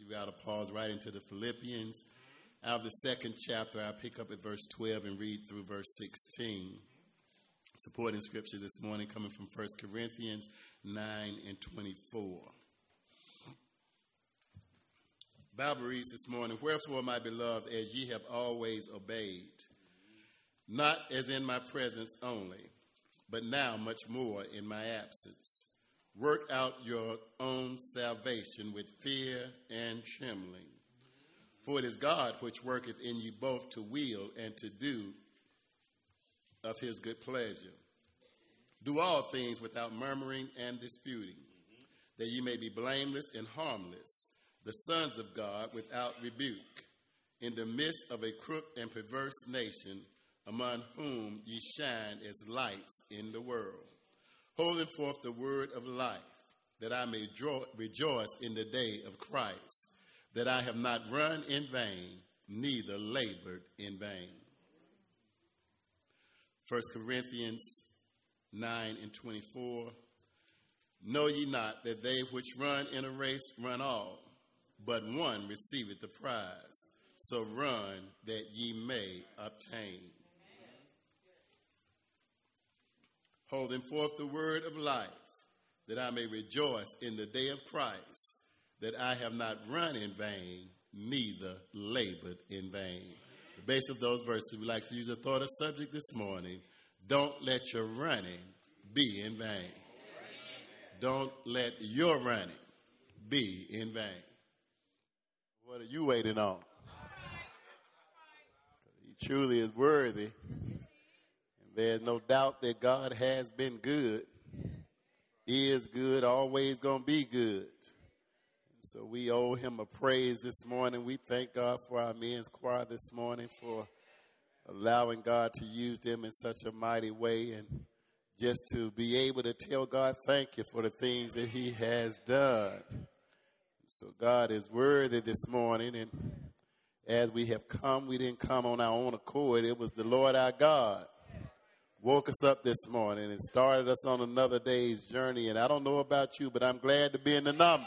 you got to pause right into the Philippians. Out of the second chapter, I'll pick up at verse 12 and read through verse 16. Supporting scripture this morning coming from 1 Corinthians 9 and 24. The Bible reads this morning, "Wherefore, my beloved, as ye have always obeyed, not as in my presence only, but now much more in my absence, work out your own salvation with fear and trembling. For it is God which worketh in you both to will and to do of his good pleasure. Do all things without murmuring and disputing, that ye may be blameless and harmless, the sons of God without rebuke, in the midst of a crooked and perverse nation, among whom ye shine as lights in the world, holding forth the word of life, that I may rejoice in the day of Christ, that I have not run in vain, neither labored in vain." 1 Corinthians 9 and 24. "Know ye not that they which run in a race run all, but one receiveth the prize? So run that ye may obtain." Holding forth the word of life, that I may rejoice in the day of Christ, that I have not run in vain, neither labored in vain. The base of those verses, we like to use a thought of subject this morning. Don't let your running be in vain. Don't let your running be in vain. What are you waiting on? He truly is worthy. And there's no doubt that God has been good, is good, always going to be good. So we owe him a praise this morning. We thank God for our men's choir this morning for allowing God to use them in such a mighty way, and just to be able to tell God thank you for the things that he has done. So God is worthy this morning, and as we have come, we didn't come on our own accord. It was the Lord our God woke us up this morning and started us on another day's journey. And I don't know about you, but I'm glad to be in the number.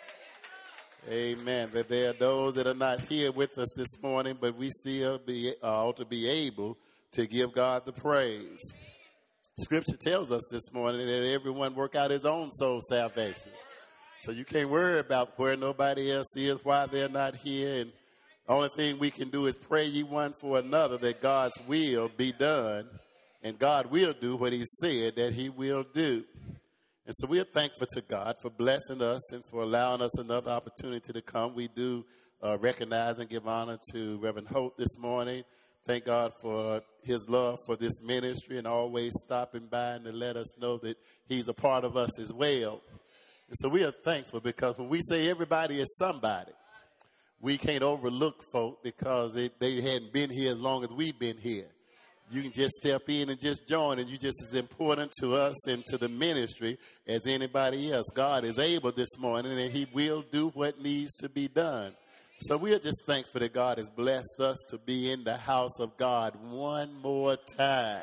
Amen. That there are those that are not here with us this morning, but we still ought to be able to give God the praise. Scripture tells us this morning that everyone work out his own soul salvation. So you can't worry about where nobody else is, why they're not here. And the only thing we can do is pray ye one for another that God's will be done. And God will do what he said that he will do. And so we are thankful to God for blessing us and for allowing us another opportunity to come. We do recognize and give honor to Reverend Holt this morning. Thank God for his love for this ministry and always stopping by and to let us know that he's a part of us as well. And so we are thankful because when we say everybody is somebody, we can't overlook folk because they hadn't been here as long as we've been here. You can just step in and just join, and you're just as important to us and to the ministry as anybody else. God is able this morning, and he will do what needs to be done. So we are just thankful that God has blessed us to be in the house of God one more time.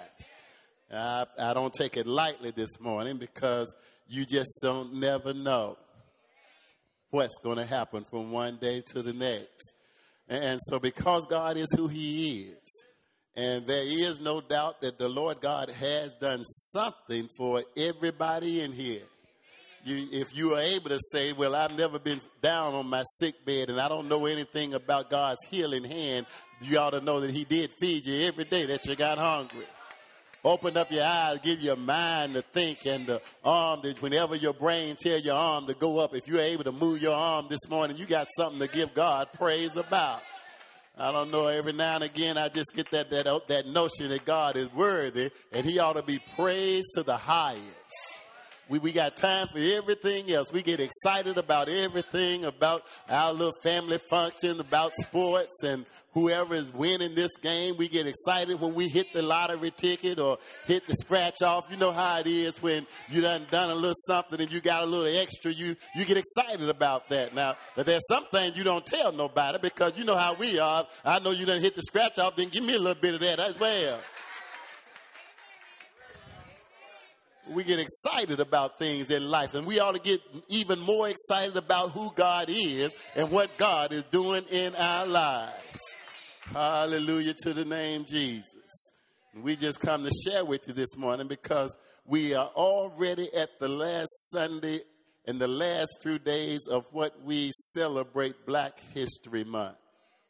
I don't take it lightly this morning because you just don't never know what's going to happen from one day to the next. And so because God is who he is, and there is no doubt that the Lord God has done something for everybody in here. If you are able to say, well, I've never been down on my sick bed and I don't know anything about God's healing hand, you ought to know that he did feed you every day that you got hungry. Open up your eyes, give your mind to think, and the arm, that whenever your brain tells your arm to go up, if you're able to move your arm this morning, you got something to give God praise about. I don't know, every now and again I just get that notion that God is worthy and he ought to be praised to the highest. We got time for everything else. We get excited about everything, about our little family function, about sports and whoever is winning this game. We get excited when we hit the lottery ticket or hit the scratch off. You know how it is when you done a little something and you got a little extra. You get excited about that. Now, there's some things you don't tell nobody because you know how we are. I know you done hit the scratch off, then give me a little bit of that as well. We get excited about things in life, and we ought to get even more excited about who God is and what God is doing in our lives. Hallelujah to the name Jesus. And we just come to share with you this morning because we are already at the last Sunday and the last few days of what we celebrate Black History Month.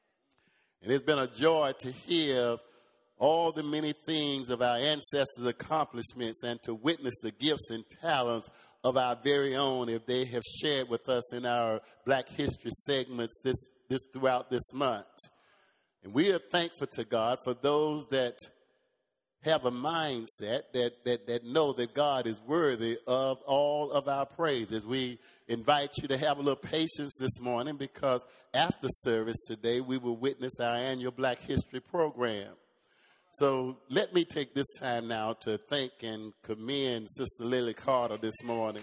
And it's been a joy to hear all the many things of our ancestors' accomplishments and to witness the gifts and talents of our very own if they have shared with us in our Black History segments this throughout this month. And we are thankful to God for those that have a mindset that know that God is worthy of all of our praises. We invite you to have a little patience this morning because after service today, we will witness our annual Black History program. So let me take this time now to thank and commend Sister Lily Carter this morning.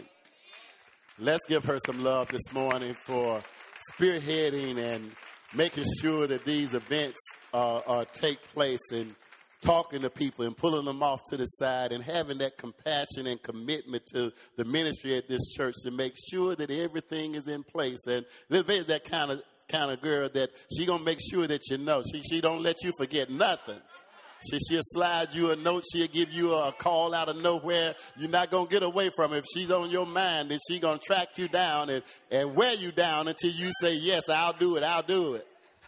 Let's give her some love this morning for spearheading and making sure that these events take place and talking to people and pulling them off to the side and having that compassion and commitment to the ministry at this church to make sure that everything is in place. And Lily is that kind of girl that she gonna make sure that you know. She don't let you forget nothing. She'll slide you a note. She'll give you a call out of nowhere. You're not going to get away from her. If she's on your mind, then she's going to track you down and wear you down until you say, yes, I'll do it.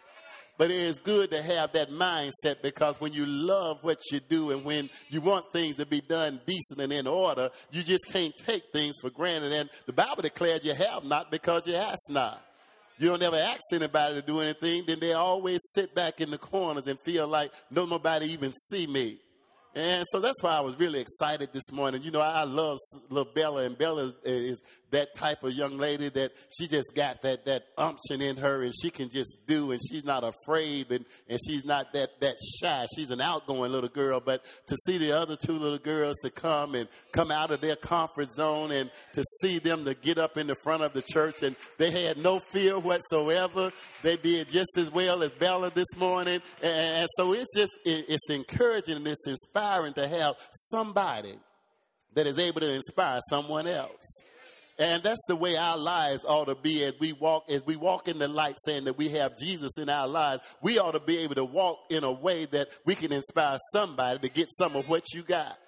But it is good to have that mindset because when you love what you do and when you want things to be done decent and in order, you just can't take things for granted. And the Bible declares you have not because you ask not. You don't ever ask anybody to do anything, then they always sit back in the corners and feel like nobody even see me. And so that's why I was really excited this morning. You know, I love little Bella, and Bella is that type of young lady that she just got that umption in her, and she can just do, and she's not afraid, and she's not that shy. She's an outgoing little girl. But to see the other two little girls to come out of their comfort zone and to see them to get up in the front of the church, and they had no fear whatsoever. They did just as well as Bella this morning. And so it's encouraging and it's inspiring to have somebody that is able to inspire someone else. And that's the way our lives ought to be as we walk in the light, saying that we have Jesus in our lives. We ought to be able to walk in a way that we can inspire somebody to get some of what you got.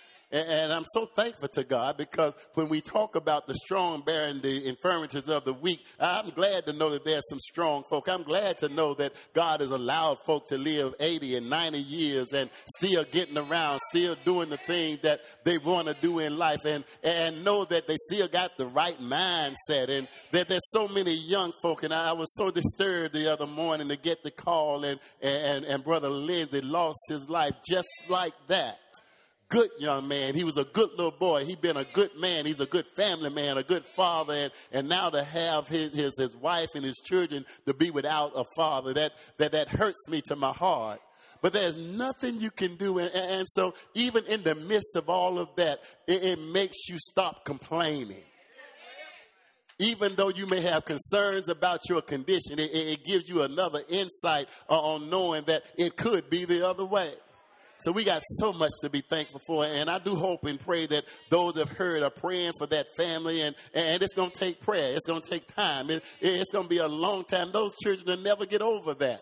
And I'm so thankful to God because when we talk about the strong bearing the infirmities of the weak, I'm glad to know that there's some strong folk. I'm glad to know that God has allowed folk to live 80 and 90 years and still getting around, still doing the things that they want to do in life and know that they still got the right mindset and that there's so many young folk. And I was so disturbed the other morning to get the call and Brother Lindsay lost his life just like that. Good young man. He was a good little boy. He's been a good man. He's a good family man, a good father. And now to have his wife and his children to be without a father, that hurts me to my heart. But there's nothing you can do. And so even in the midst of all of that, it makes you stop complaining. Even though you may have concerns about your condition, it gives you another insight on knowing that it could be the other way. So we got so much to be thankful for, and I do hope and pray that those that have heard are praying for that family, and it's going to take prayer. It's going to take time. It's going to be a long time. Those children will never get over that.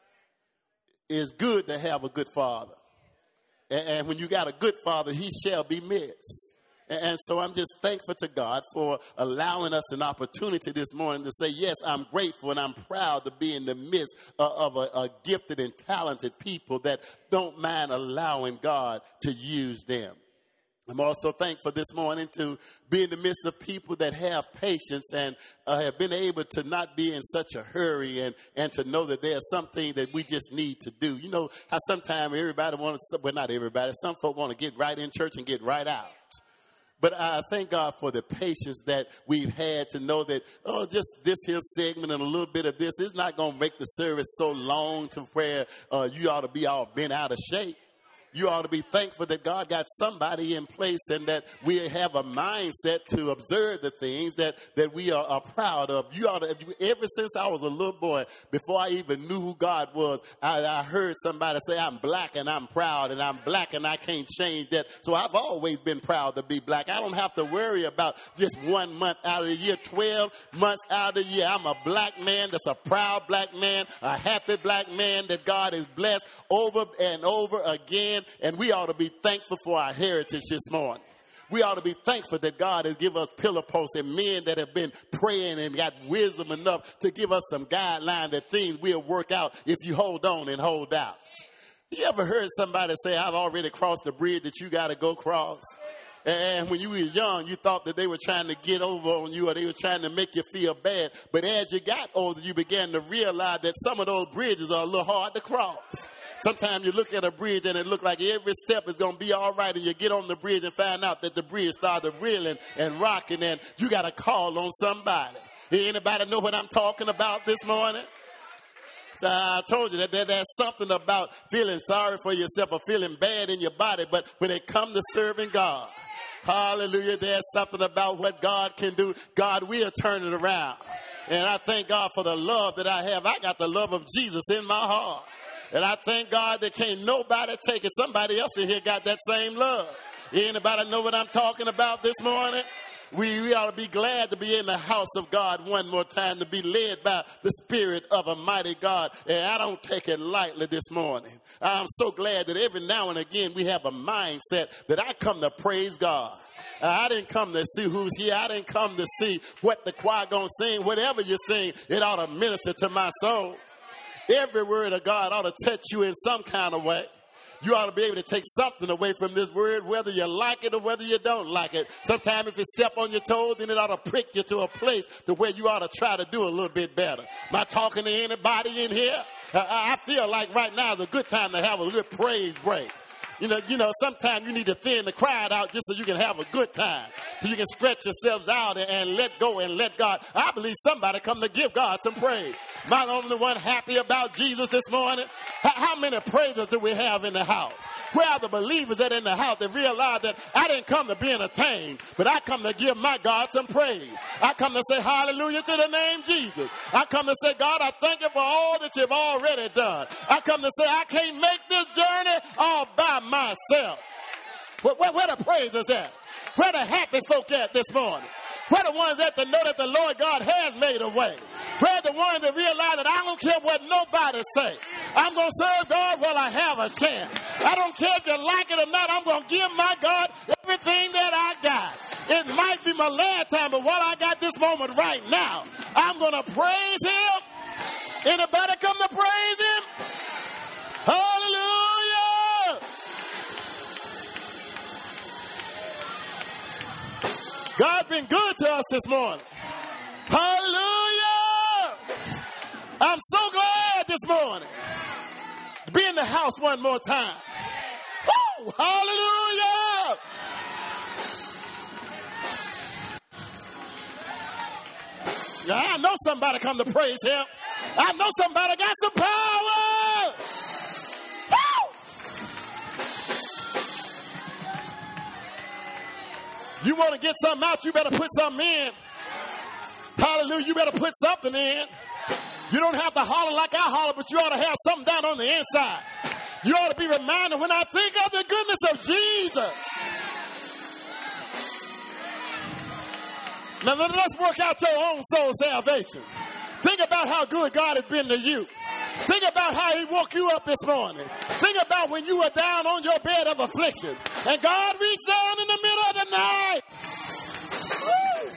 It's good to have a good father, and when you got a good father, he shall be missed. And so I'm just thankful to God for allowing us an opportunity this morning to say, yes, I'm grateful and I'm proud to be in the midst of a gifted and talented people that don't mind allowing God to use them. I'm also thankful this morning to be in the midst of people that have patience and have been able to not be in such a hurry and to know that there's something that we just need to do. You know how sometimes everybody wants, well, not everybody, some folk want to get right in church and get right out. But I thank God for the patience that we've had to know that, just this here segment and a little bit of this is not going to make the service so long to where you ought to be all bent out of shape. You ought to be thankful that God got somebody in place and that we have a mindset to observe the things that we are proud of. You ought to, ever since I was a little boy, before I even knew who God was, I heard somebody say, I'm black and I'm proud, and I'm black and I can't change that. So I've always been proud to be black. I don't have to worry about just 1 month out of the year, 12 months out of the year. I'm a black man that's a proud black man, a happy black man that God has blessed over and over again. And we ought to be thankful for our heritage this morning. We ought to be thankful that God has given us pillar posts and men that have been praying and got wisdom enough to give us some guidelines that things will work out if you hold on and hold out. You ever heard somebody say, I've already crossed the bridge that you got to go cross? And when you were young, you thought that they were trying to get over on you or they were trying to make you feel bad. But as you got older, you began to realize that some of those bridges are a little hard to cross. Sometimes you look at a bridge and it looks like every step is going to be all right, and you get on the bridge and find out that the bridge started reeling and rocking, and you got to call on somebody. Anybody know what I'm talking about this morning? So I told you that there's something about feeling sorry for yourself or feeling bad in your body, but when it comes to serving God, hallelujah, there's something about what God can do. God will turn it around. And I thank God for the love that I have. I got the love of Jesus in my heart. And I thank God that can't nobody take it. Somebody else in here got that same love. Anybody know what I'm talking about this morning? We ought to be glad to be in the house of God one more time, to be led by the Spirit of a mighty God. And I don't take it lightly this morning. I'm so glad that every now and again we have a mindset that I come to praise God. I didn't come to see who's here. I didn't come to see what the choir gonna sing. Whatever you sing, it ought to minister to my soul. Every word of God ought to touch you in some kind of way. You ought to be able to take something away from this word, whether you like it or whether you don't like it. Sometimes if you step on your toes, then it ought to prick you to a place to where you ought to try to do a little bit better. Am I talking to anybody in here? I feel like right now is a good time to have a good praise break. You know, sometimes you need to thin the crowd out just so you can have a good time. So you can stretch yourselves out and let go and let God. I believe somebody come to give God some praise. Am I the only one happy about Jesus this morning? How many praises do we have in the house? Where are the believers that in the house that realize that I didn't come to be entertained, but I come to give my God some praise. I come to say hallelujah to the name Jesus. I come to say, God, I thank you for all that you've already done. I come to say I can't make this journey all by myself. Where the praise is at? Where the happy folk at this morning? Where the ones that know that the Lord God has made a way? Where the ones that realize that I don't care what nobody say. I'm going to serve God while I have a chance. I don't care if you like it or not. I'm going to give my God everything that I got. It might be my last time, but while I got this moment right now, I'm going to praise him. Anybody come to praise him? Hallelujah! God's been good to us this morning. Hallelujah! I'm so glad this morning to be in the house one more time. Woo! Hallelujah! Yeah, I know somebody come to praise him. I know somebody got some power. Woo! You want to get something out, you better put something in. Hallelujah, you better put something in. You don't have to holler like I holler, but you ought to have something down on the inside. You ought to be reminded when I think of the goodness of Jesus. Now let's work out your own soul salvation. Think about how good God has been to you. Think about how he woke you up this morning. Think about when you were down on your bed of affliction and God reached down in the middle of the night. Woo!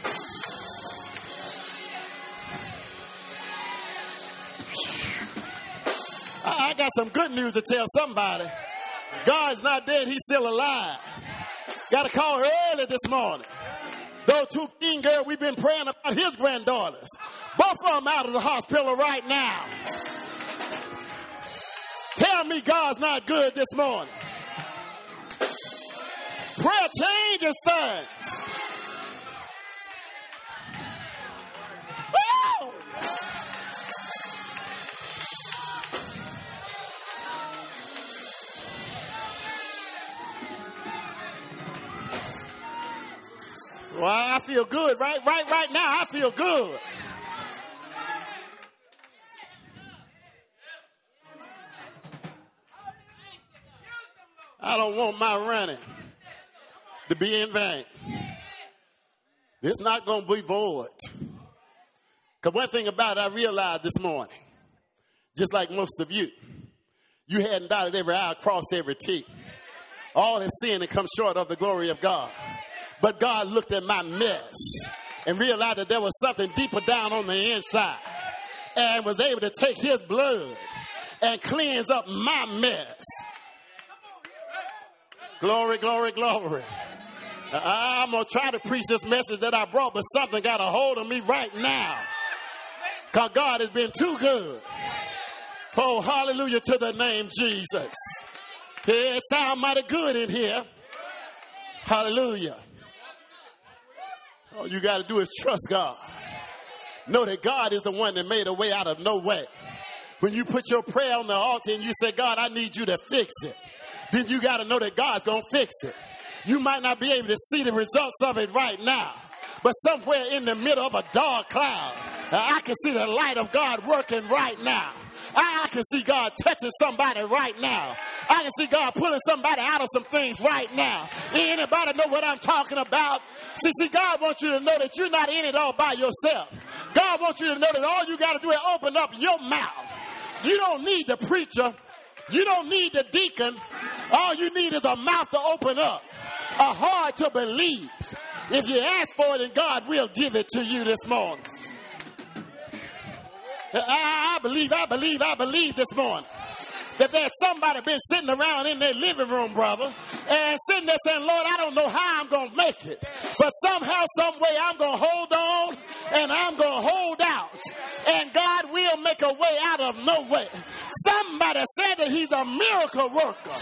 I got some good news to tell somebody. God's not dead. He's still alive. Got to call her early this morning. Those two teen girls, we've been praying about his granddaughters. Both of them out of the hospital right now. Tell me God's not good this morning. Prayer changes things. Woo! Well, I feel good right now. I feel good. I don't want my running to be in vain. It's not going to be void. Because one thing about it, I realized this morning, just like most of you, you hadn't dotted every I, crossed every T. All have sinned and come short of the glory of God. But God looked at my mess and realized that there was something deeper down on the inside and was able to take his blood and cleanse up my mess. Glory, glory, glory. I'm going to try to preach this message that I brought, but something got a hold of me right now. Because God has been too good. Oh, hallelujah to the name Jesus. It sounds mighty good in here. Hallelujah. All you got to do is trust God. Know that God is the one that made a way out of no way. When you put your prayer on the altar and you say, God, I need you to fix it, then you got to know that God's going to fix it. You might not be able to see the results of it right now, but somewhere in the middle of a dark cloud, I can see the light of God working right now. I can see God touching somebody right now. I can see God pulling somebody out of some things right now. Anybody know what I'm talking about? See, God wants you to know that you're not in it all by yourself. God wants you to know that all you got to do is open up your mouth. You don't need the preacher. You don't need the deacon. All you need is a mouth to open up, a heart to believe. If you ask for it, and God will give it to you this morning. I believe this morning that there's somebody been sitting around in their living room, brother, and sitting there saying, Lord, I don't know how I'm going to make it, but somehow, some way, I'm going to hold on and I'm going to hold out, and God will make a way out of no way. Somebody said that he's a miracle worker.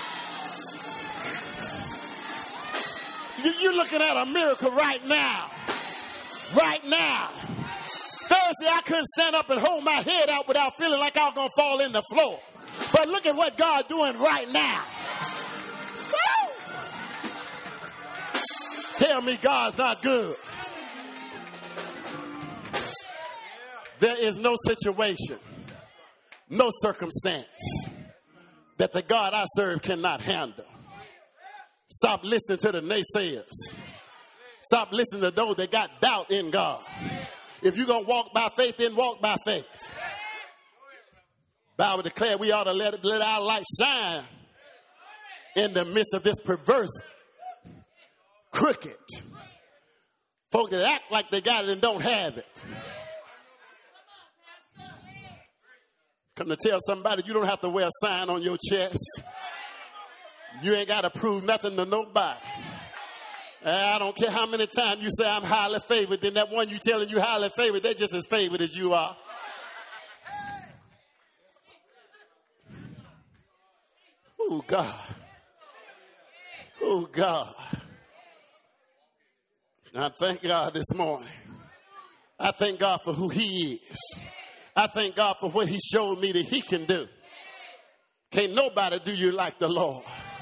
You're looking at a miracle right now. Right now. Thursday, I couldn't stand up and hold my head out without feeling like I was going to fall in the floor. But look at what God's doing right now. Woo! Tell me God's not good. There is no situation, no circumstance that the God I serve cannot handle. Stop listening to the naysayers. Stop listening to those that got doubt in God. If you're going to walk by faith, then walk by faith. Bible declared we ought to let our light shine in the midst of this perverse, crooked folk that act like they got it and don't have it. Come to tell somebody you don't have to wear a sign on your chest. You ain't got to prove nothing to nobody. I don't care how many times you say I'm highly favored, then that one you telling you highly favored, they're just as favored as you are. Oh, God. Oh, God. I thank God this morning. I thank God for who he is. I thank God for what he showed me that he can do. Can't nobody do you like the Lord.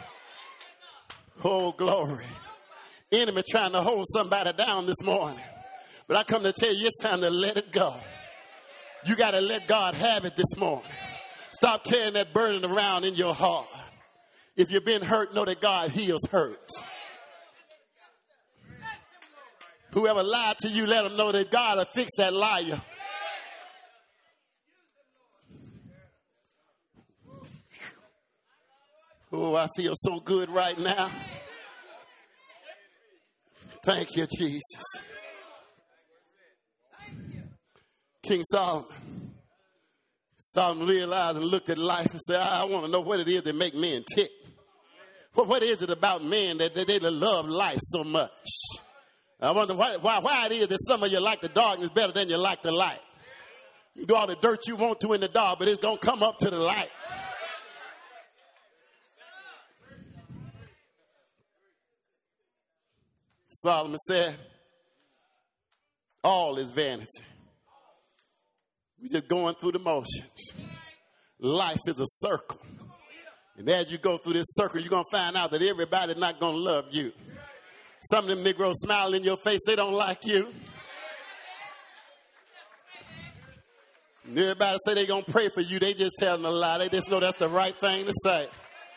Oh, glory. Enemy trying to hold somebody down this morning. But I come to tell you, it's time to let it go. You got to let God have it this morning. Stop carrying that burden around in your heart. If you've been hurt, know that God heals hurt. Whoever lied to you, let them know that God will fix that liar. Oh, I feel so good right now. Thank you, Jesus. King Solomon realized and looked at life and said, I want to know what it is that make men tick. What is it about men that they love life so much? I wonder why it is that some of you like the darkness better than you like the light. You do all the dirt you want to in the dark, but it's going to come up to the light. Solomon said, all is vanity. We're just going through the motions. Life is a circle. And as you go through this circle, you're going to find out that everybody's not going to love you. Some of them Negroes smile in your face. They don't like you. Everybody say they're going to pray for you. They just telling a lie. They just know that's the right thing to say.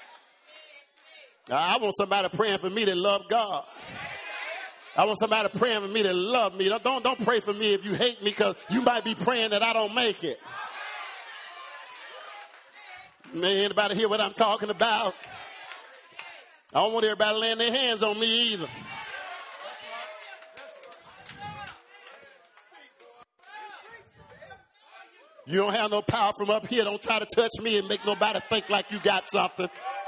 I want somebody praying for me that love God. I want somebody praying for me that love me. Don't pray for me if you hate me, because you might be praying that I don't make it. Man, anybody hear what I'm talking about? I don't want everybody laying their hands on me either. You don't have no power from up here. Don't try to touch me and make nobody think like you got something.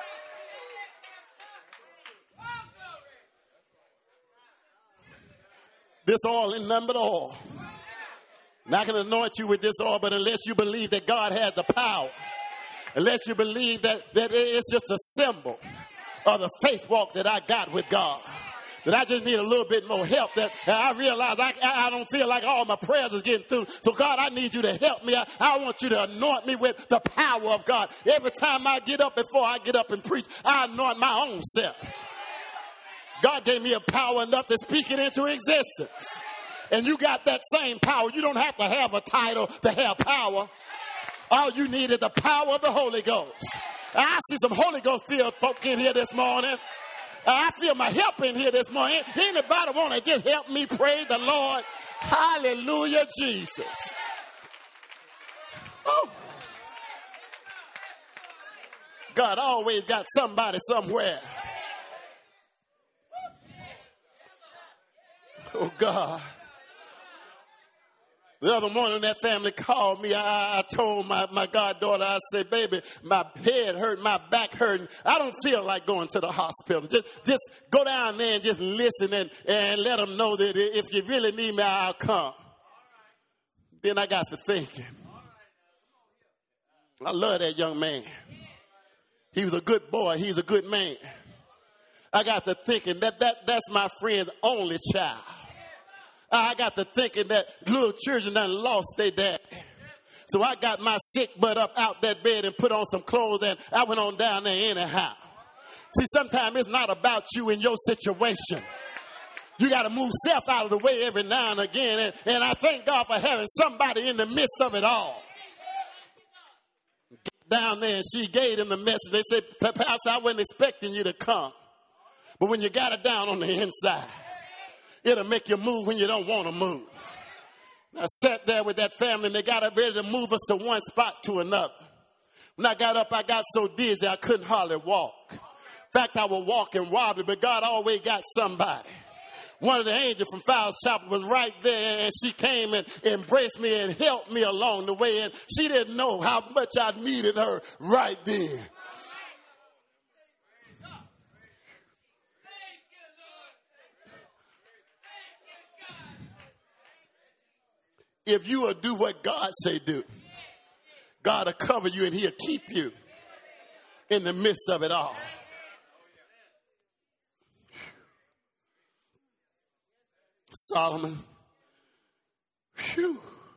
This oil ain't nothing but oil. Not going to anoint you with this oil, but unless you believe that God has the power, unless you believe that it's just a symbol of the faith walk that I got with God, that I just need a little bit more help, that I realize I don't feel like all my prayers is getting through. So God, I need you to help me. I want you to anoint me with the power of God. Every time I get up, before I get up and preach, I anoint my own self. God gave me a power enough to speak it into existence. And you got that same power. You don't have to have a title to have power. All you need is the power of the Holy Ghost. I see some Holy Ghost filled folk in here this morning. I feel my help in here this morning. Anybody want to just help me praise the Lord? Hallelujah, Jesus. Oh. God always got somebody somewhere. Oh, God. The other morning, that family called me. I told my goddaughter, I said, baby, my head hurt, my back hurting. I don't feel like going to the hospital. Just go down there and just listen and let them know that if you really need me, I'll come. Then I got to thinking. I love that young man. He was a good boy. He's a good man. I got to thinking that's my friend's only child. I got to thinking that little children done lost their daddy. So I got my sick butt up out that bed and put on some clothes, and I went on down there anyhow. See, sometimes it's not about you and your situation. You got to move self out of the way every now and again. And I thank God for having somebody in the midst of it all. Down there, and she gave them the message. They said, Pastor, I wasn't expecting you to come. But when you got it down on the inside, it'll make you move when you don't want to move. I sat there with that family, and they got up ready to move us to one spot to another. When I got up, I got so dizzy I couldn't hardly walk. In fact, I was walking wobbly, but God always got somebody. One of the angels from Fowles Chapel was right there, and she came and embraced me and helped me along the way. And she didn't know how much I needed her right then. If you will do what God say do, God will cover you and he'll keep you in the midst of it all. Solomon, whew.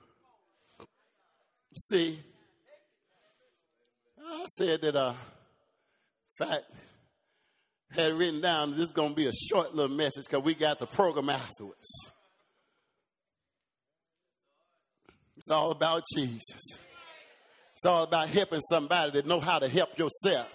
See, I said that, in fact, had written down this is going to be a short little message because we got the program afterwards. It's all about Jesus. It's all about helping somebody that know how to help yourself.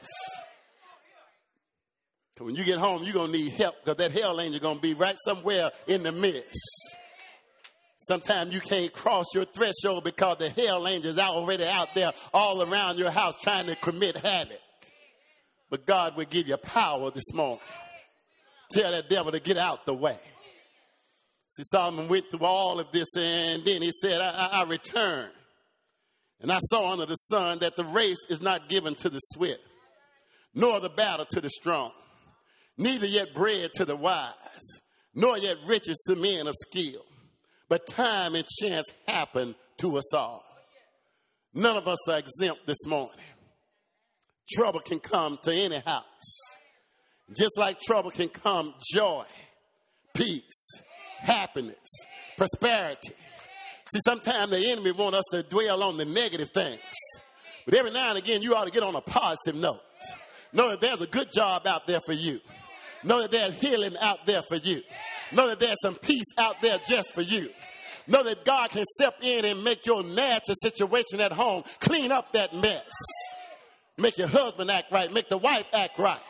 When you get home, you're going to need help because that hell angel going to be right somewhere in the midst. Sometimes you can't cross your threshold because the hell angel is already out there all around your house trying to commit havoc. But God will give you power this morning. Tell that devil to get out the way. See, Solomon went through all of this, and then he said, I returned. And I saw under the sun that the race is not given to the swift, nor the battle to the strong, neither yet bread to the wise, nor yet riches to men of skill. But time and chance happen to us all. None of us are exempt this morning. Trouble can come to any house. Just like trouble can come, joy, peace, happiness, prosperity. See, sometimes the enemy wants us to dwell on the negative things. But every now and again, you ought to get on a positive note. Know that there's a good job out there for you. Know that there's healing out there for you. Know that there's some peace out there just for you. Know that God can step in and make your nasty situation at home, clean up that mess. Make your husband act right. Make the wife act right.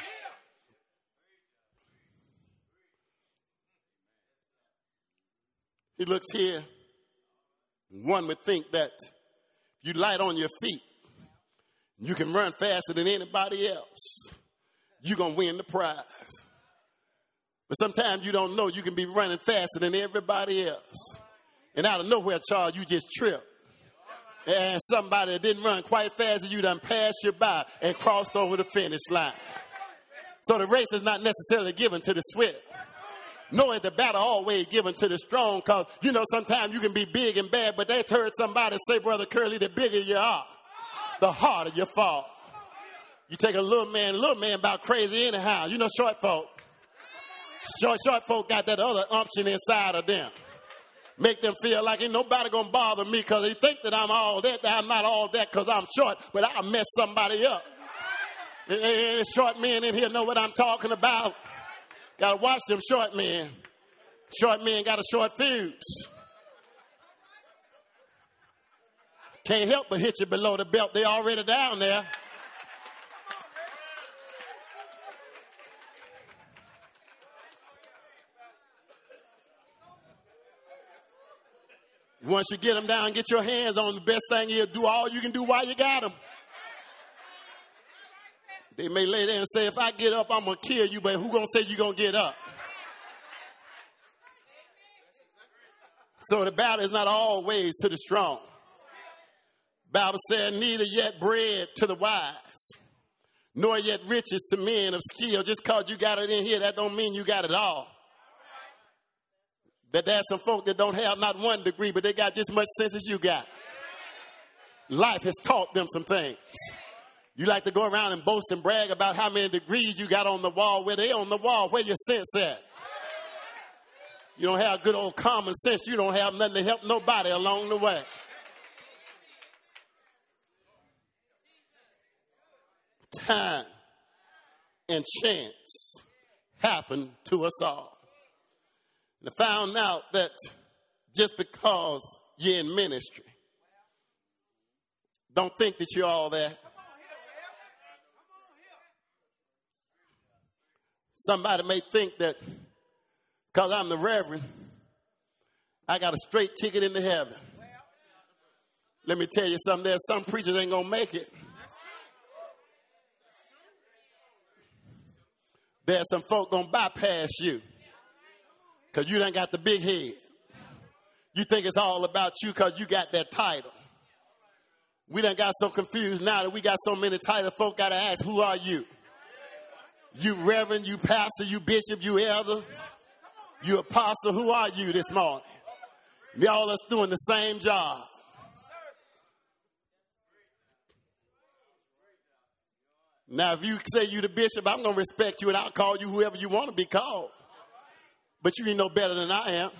He looks here. One would think that if you light on your feet, you can run faster than anybody else. You're going to win the prize. But sometimes you don't know you can be running faster than everybody else. And out of nowhere, Charles, you just trip. And somebody that didn't run quite fast as you done passed you by and crossed over the finish line. So the race is not necessarily given to the swift. Nor is the battle always given to the strong, because, you know, sometimes you can be big and bad, but they heard somebody say, Brother Curly, the bigger you are, the harder you fall. You take a little man about crazy anyhow. You know, short folk. Short folk got that other umption inside of them. Make them feel like ain't nobody gonna bother me because they think that I'm all that I'm not all that because I'm short, but I'll mess somebody up. Any short men in here know what I'm talking about. Gotta watch them short men. Short men got a short fuse. Can't help but hit you below the belt. They already down there. Once you get them down, get your hands on them, the best thing is do all you can do while you got them. They may lay there and say, if I get up, I'm going to kill you, but who going to say you're going to get up? So the battle is not always to the strong. Bible said, neither yet bread to the wise, nor yet riches to men of skill. Just because you got it in here, that don't mean you got it all. That there's some folk that don't have not one degree, but they got just as much sense as you got. Life has taught them some things. You like to go around and boast and brag about how many degrees you got on the wall. Where they on the wall, where your sense at? You don't have good old common sense. You don't have nothing to help nobody along the way. Time and chance happen to us all. And I found out that just because you're in ministry, don't think that you're all that. Somebody may think that because I'm the reverend, I got a straight ticket into heaven. Let me tell you something. There's some preachers ain't going to make it. There's some folk going to bypass you because you done got the big head. You think it's all about you because you got that title. We done got so confused now that we got so many titles, folk got to ask, who are you? You reverend, you pastor, you bishop, you elder, you apostle, who are you this morning? Y'all us doing the same job. Now, if you say you the bishop, I'm going to respect you and I'll call you whoever you want to be called. But you ain't no better than I am.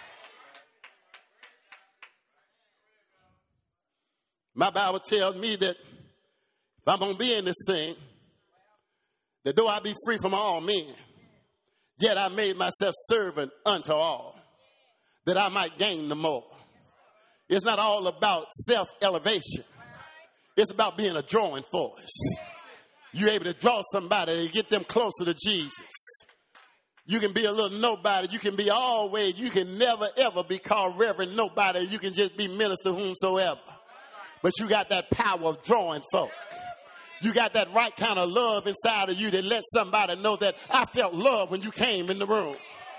My Bible tells me that if I'm going to be in this thing, that though I be free from all men, yet I made myself servant unto all, that I might gain the more. It's not all about self-elevation. It's about being a drawing force. You're able to draw somebody to get them closer to Jesus. You can be a little nobody. You can be always. You can never, ever be called Reverend Nobody. You can just be Minister Whomsoever. But you got that power of drawing folk. You got that right kind of love inside of you that lets somebody know that I felt love when you came in the room.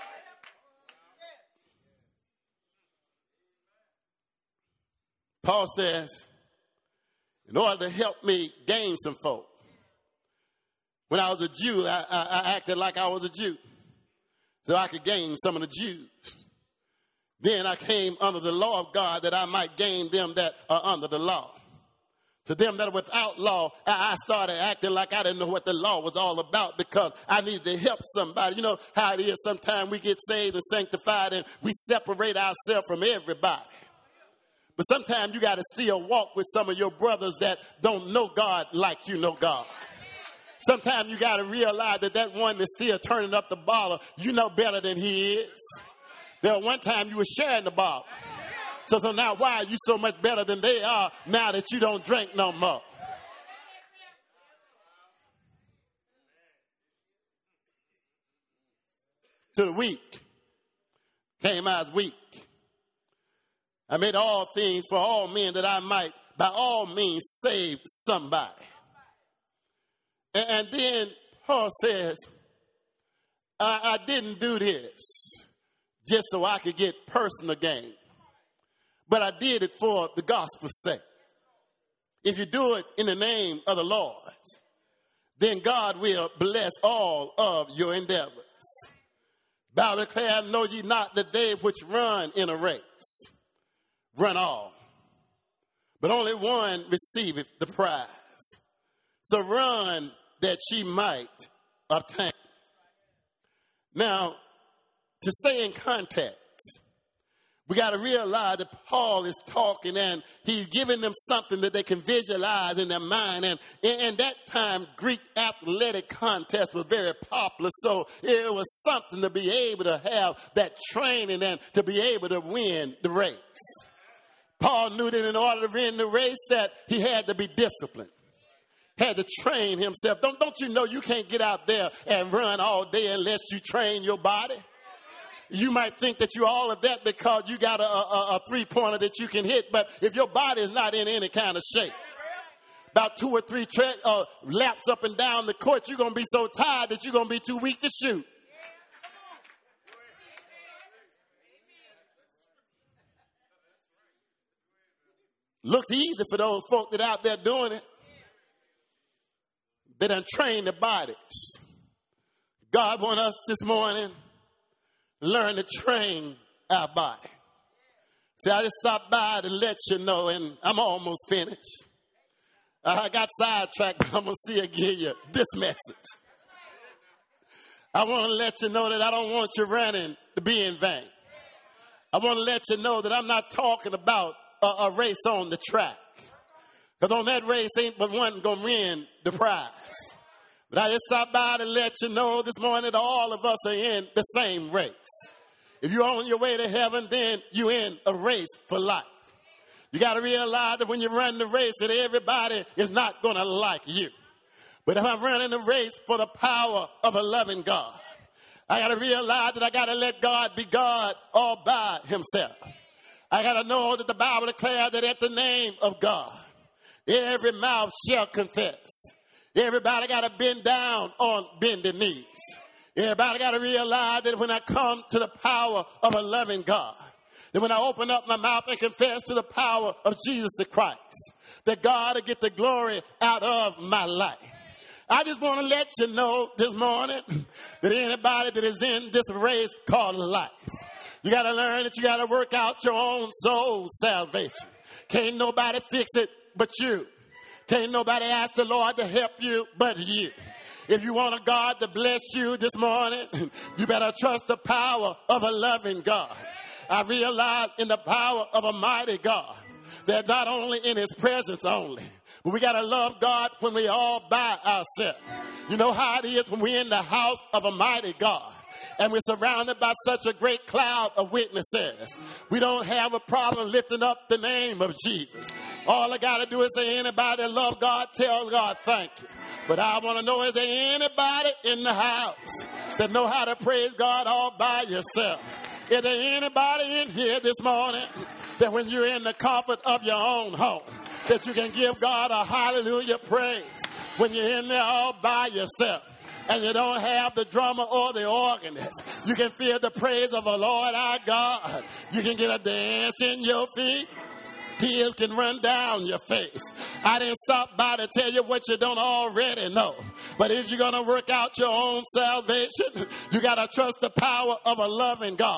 Paul says, in order to help me gain some folk, when I was a Jew, I acted like I was a Jew so I could gain some of the Jews. Then I came under the law of God that I might gain them that are under the law. To them that are without law, I started acting like I didn't know what the law was all about because I needed to help somebody. You know how it is sometimes we get saved and sanctified and we separate ourselves from everybody. But sometimes you got to still walk with some of your brothers that don't know God like you know God. Sometimes you got to realize that one that's still turning up the bottle, you know better than he is. There was one time you were sharing the bottle. So now why are you so much better than they are now that you don't drink no more? To the weak came I as weak. I made all things for all men that I might by all means save somebody. And then Paul says, I didn't do this just so I could get personal gain, but I did it for the gospel's sake. If you do it in the name of the Lord, then God will bless all of your endeavors. Bible declares, know ye not that they which run in a race run all, but only one receiveth the prize. So run that ye might obtain. Now, to stay in context, we got to realize that Paul is talking and he's giving them something that they can visualize in their mind. And in that time, Greek athletic contest was very popular. So it was something to be able to have that training and to be able to win the race. Paul knew that in order to win the race that he had to be disciplined. Had to train himself. Don't you know you can't get out there and run all day unless you train your body? You might think that you're all of that because you got a three-pointer that you can hit, but if your body is not in any kind of shape, about 2 or 3 laps up and down the court, you're going to be so tired that you're going to be too weak to shoot. Looks easy for those folk that out there doing it. They done train their bodies. God wants us this morning learn to train our body. See, I just stopped by to let you know, and I'm almost finished. I got sidetracked, but I'm going to still give you this message. I want to let you know that I don't want you running to be in vain. I want to let you know that I'm not talking about a race on the track. Because on that race, ain't but one going to win the prize. But I just stopped by to let you know this morning that all of us are in the same race. If you're on your way to heaven, then you're in a race for life. You got to realize that when you run the race, that everybody is not going to like you. But if I'm running the race for the power of a loving God, I got to realize that I got to let God be God all by himself. I got to know that the Bible declares that at the name of God, every mouth shall confess. Everybody got to bend down on bending knees. Everybody got to realize that when I come to the power of a loving God, that when I open up my mouth and confess to the power of Jesus Christ, that God will get the glory out of my life. I just want to let you know this morning that anybody that is in this race called life, you got to learn that you got to work out your own soul salvation. Can't nobody fix it but you. Can't nobody ask the Lord to help you but you. If you want a God to bless you this morning, you better trust the power of a loving God. I realize in the power of a mighty God that not only in his presence only, but we got to love God when we all by ourselves. You know how it is when we're in the house of a mighty God and we're surrounded by such a great cloud of witnesses. We don't have a problem lifting up the name of Jesus. All I got to do is say, anybody that love God, tell God thank you. But I want to know, is there anybody in the house that know how to praise God all by yourself? Is there anybody in here this morning that when you're in the comfort of your own home, that you can give God a hallelujah praise when you're in there all by yourself? And you don't have the drummer or the organist. You can feel the praise of the Lord our God. You can get a dance in your feet. Tears can run down your face. I didn't stop by to tell you what you don't already know. But if you're going to work out your own salvation, you got to trust the power of a loving God.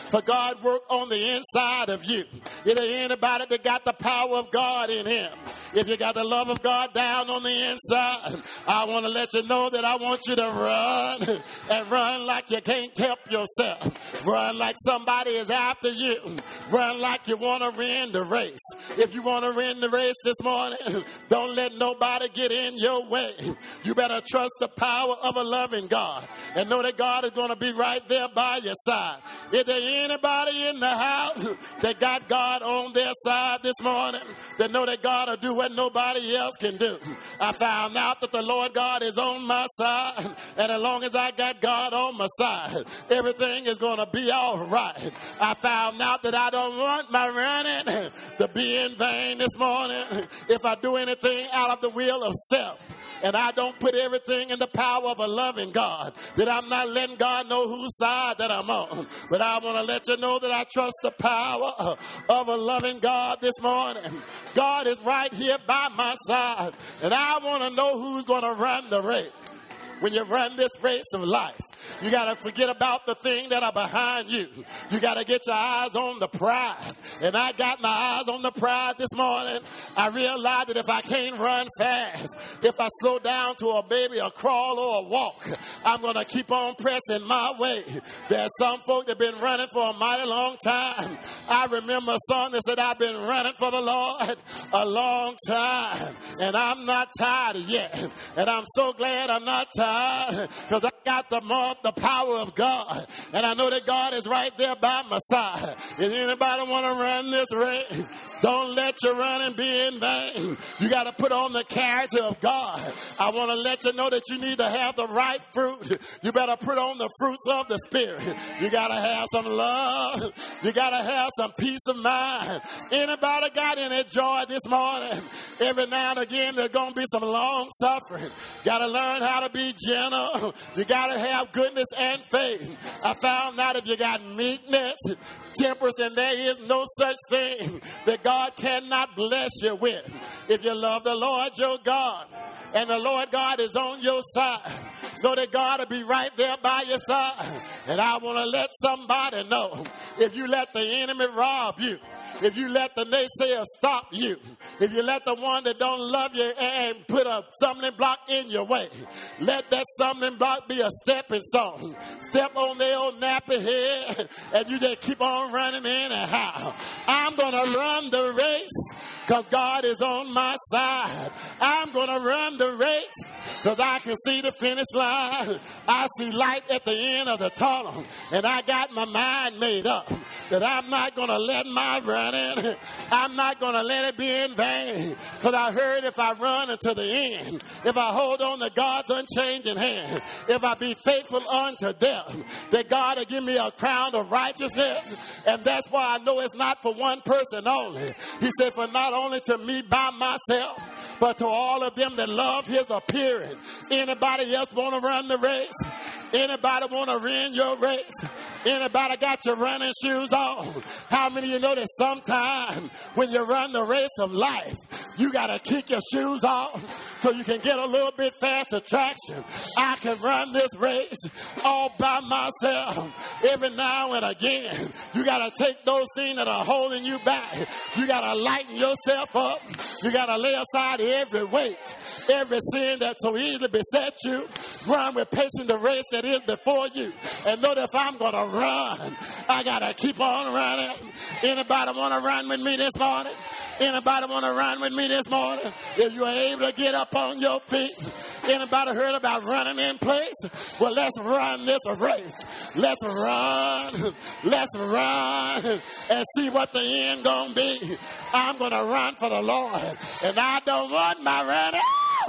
for God work on the inside of you. Is there anybody that got the power of God in him? If you got the love of God down on the inside, I want to let you know that I want you to run and run like you can't help yourself. Run like somebody is after you. Run like you want to win the race. If you want to win the race this morning, don't let nobody get in your way. You better trust the power of a loving God and know that God is going to be right there by your side. Is there anybody in the house that got God on their side this morning, that know that God will do what nobody else can do? I found out that the Lord God is on my side, and as long as I got God on my side, everything is going to be all right. I found out that I don't want my running to be in vain this morning. If I do anything out of the will of self, and I don't put everything in the power of a loving God, that I'm not letting God know whose side that I'm on. But I want to let you know that I trust the power of a loving God this morning. God is right here by my side, and I want to know who's going to run the race. When you run this race of life, you got to forget about the things that are behind you. You got to get your eyes on the prize. And I got my eyes on the prize this morning. I realized that if I can't run fast, if I slow down to a baby, a crawl, or a walk, I'm going to keep on pressing my way. There's some folk that have been running for a mighty long time. I remember a song that said, I've been running for the Lord a long time, and I'm not tired yet. And I'm so glad I'm not tired, because I got the power of God, and I know that God is right there by my side. If anybody want to run this race, don't let your running be in vain. You got to put on the character of God. I want to let you know that you need to have the right fruit. You better put on the fruits of the Spirit. You got to have some love. You got to have some peace of mind. Anybody got any joy this morning? Every now and again, there's going to be some long suffering. Got to learn how to be gentle. You got to have goodness and faith. I found out if you got meekness, temperance, and there is no such thing that God cannot bless you with. If you love the Lord your God, and the Lord God is on your side, know that God will be right there by your side. And I want to let somebody know, if you let the enemy rob you, if you let the naysayer stop you, if you let the one that don't love you and put a stumbling block in your way, let that stumbling block be a stepping stone. Step on their old nappy head, and you just keep on running anyhow. I'm going to run the race because God is on my side. I'm going to run the race because I can see the finish line. I see light at the end of the tunnel, and I got my mind made up that I'm not going to let my running, I'm not going to let it be in vain, because I heard if I run unto the end, if I hold on to God's unchanging hand, if I be faithful unto death, that God will give me a crown of righteousness. And that's why I know it's not for one person only. He said, for not only to me by myself, but to all of them that love his appearing. Anybody else want to run the race? Anybody want to run your race? Anybody got your running shoes on? How many of you know that sometime when you run the race of life, you got to kick your shoes off so you can get a little bit faster traction? I can run this race all by myself. Every now and again, you got to take those things that are holding you back. You got to lighten yourself up. You got to lay aside every weight, every sin that so easily beset you. Run with patience the race that is before you. And know that if I'm going to run, I got to keep on running. Anybody want to run with me this morning? Anybody want to run with me this morning? If you are able to get up on your feet. Anybody heard about running in place? Well, let's run this race. Let's run. Let's run and see what the end gonna be. I'm gonna run for the Lord, and I don't want my running.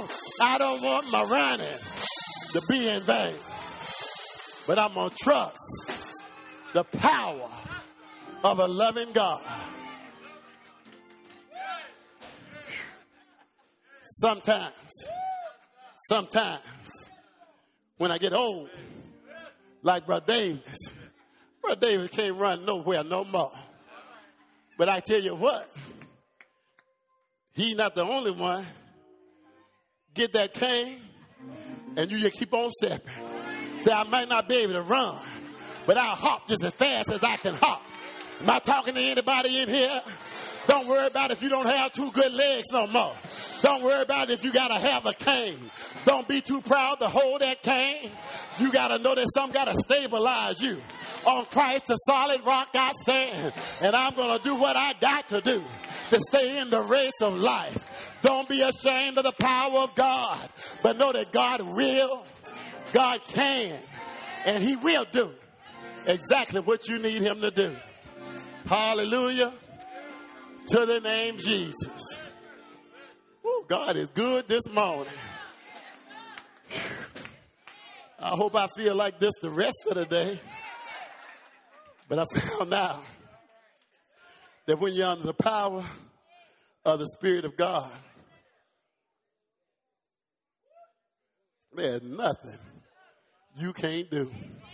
I don't want my running to be in vain. But I'm gonna trust the power of a loving God. Sometimes, when I get old, like Brother Davis can't run nowhere no more. But I tell you what, he's not the only one. Get that cane, and you just keep on stepping. Say, I might not be able to run, but I'll hop just as fast as I can hop. Am I talking to anybody in here? Don't worry about if you don't have two good legs no more. Don't worry about if you got to have a cane. Don't be too proud to hold that cane. You got to know that something got to stabilize you. On Christ, the solid rock I stand. And I'm going to do what I got to do to stay in the race of life. Don't be ashamed of the power of God. But know that God will, God can, and he will do exactly what you need him to do. Hallelujah. To the name Jesus. Ooh, God is good this morning. I hope I feel like this the rest of the day. But I found out that when you're under the power of the Spirit of God, there's nothing you can't do.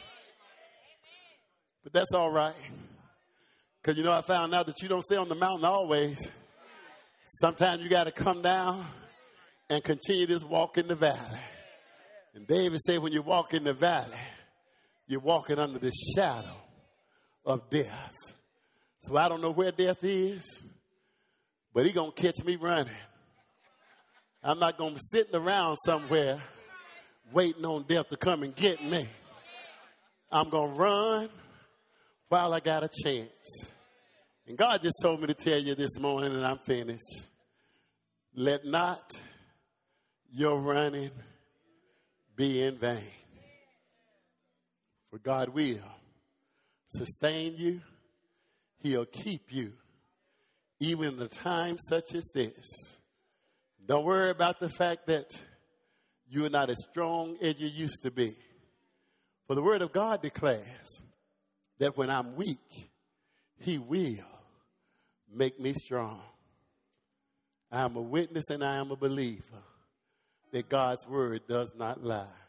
But that's all right. Because, I found out that you don't stay on the mountain always. Sometimes you got to come down and continue this walk in the valley. And David said when you walk in the valley, you're walking under the shadow of death. So I don't know where death is, but he's going to catch me running. I'm not going to be sitting around somewhere waiting on death to come and get me. I'm going to run while I got a chance. And God just told me to tell you this morning, and I'm finished. Let not your running be in vain. For God will sustain you. He'll keep you, even in a time such as this. Don't worry about the fact that you're not as strong as you used to be. For the word of God declares that when I'm weak, he will make me strong. I am a witness and I am a believer that God's word does not lie.